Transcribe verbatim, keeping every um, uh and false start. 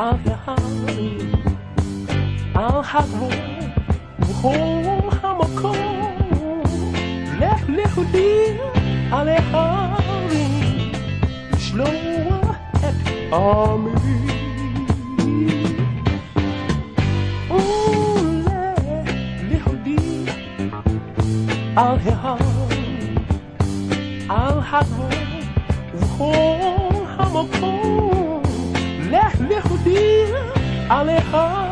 Alhari, Alhadro, Home Hamako, Left Little Dear, Alhari, Slower at Army. Oh, Little Dear, Alhari, Alhadro, Home Hamako. Little dear, Alejandro.